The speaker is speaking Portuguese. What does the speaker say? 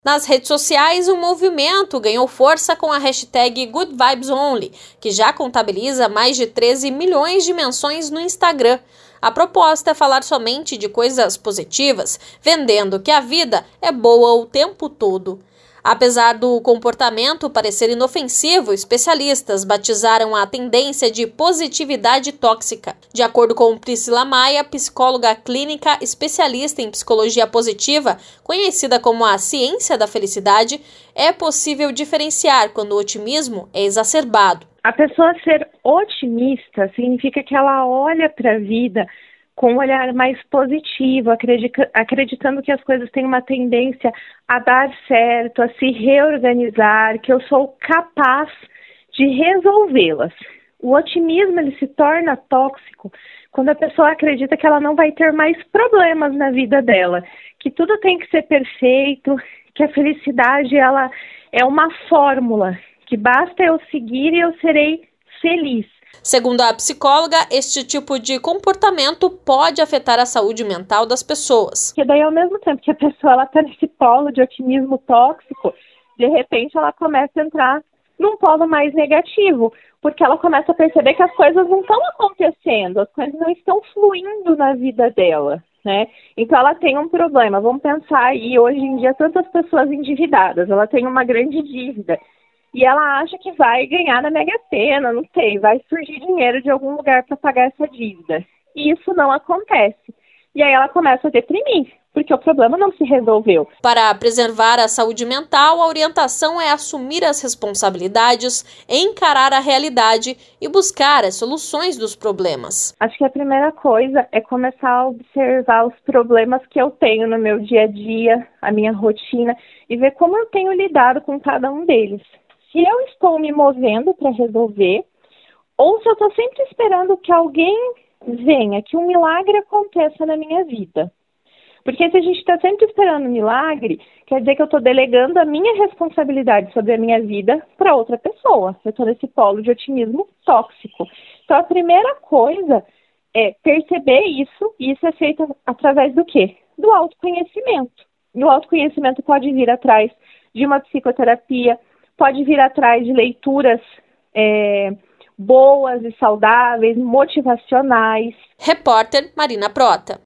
Nas redes sociais, o movimento ganhou força com a hashtag GoodVibesOnly, que já contabiliza mais de 13 milhões de menções no Instagram. A proposta é falar somente de coisas positivas, vendendo que a vida é boa o tempo todo. Apesar do comportamento parecer inofensivo, especialistas batizaram a tendência de positividade tóxica. De acordo com Priscila Maia, psicóloga clínica especialista em psicologia positiva, conhecida como a ciência da felicidade, é possível diferenciar quando o otimismo é exacerbado. A pessoa ser otimista significa que ela olha para a vida com um olhar mais positivo, acreditando que as coisas têm uma tendência a dar certo, a se reorganizar, que eu sou capaz de resolvê-las. O otimismo ele se torna tóxico quando a pessoa acredita que ela não vai ter mais problemas na vida dela, que tudo tem que ser perfeito, que a felicidade ela é uma fórmula, que basta eu seguir e eu serei feliz. Segundo a psicóloga, este tipo de comportamento pode afetar a saúde mental das pessoas. Porque daí, ao mesmo tempo que a pessoa está nesse polo de otimismo tóxico, de repente ela começa a entrar num polo mais negativo, porque ela começa a perceber que as coisas não estão acontecendo, as coisas não estão fluindo na vida dela, né? Então ela tem um problema. Vamos pensar aí, hoje em dia, tantas pessoas endividadas, ela tem uma grande dívida. E ela acha que vai ganhar na Mega Sena, não sei, vai surgir dinheiro de algum lugar para pagar essa dívida. E isso não acontece. E aí ela começa a deprimir, porque o problema não se resolveu. Para preservar a saúde mental, a orientação é assumir as responsabilidades, encarar a realidade e buscar as soluções dos problemas. Acho que a primeira coisa é começar a observar os problemas que eu tenho no meu dia a dia, a minha rotina, e ver como eu tenho lidado com cada um deles. Se eu estou me movendo para resolver, ou se eu estou sempre esperando que alguém venha, que um milagre aconteça na minha vida. Porque se a gente está sempre esperando um milagre, quer dizer que eu estou delegando a minha responsabilidade sobre a minha vida para outra pessoa. Eu estou nesse polo de otimismo tóxico. Então, a primeira coisa é perceber isso, e isso é feito através do quê? Do autoconhecimento. E o autoconhecimento pode vir atrás de uma psicoterapia, pode vir atrás de leituras boas e saudáveis, motivacionais. Repórter Marina Prota.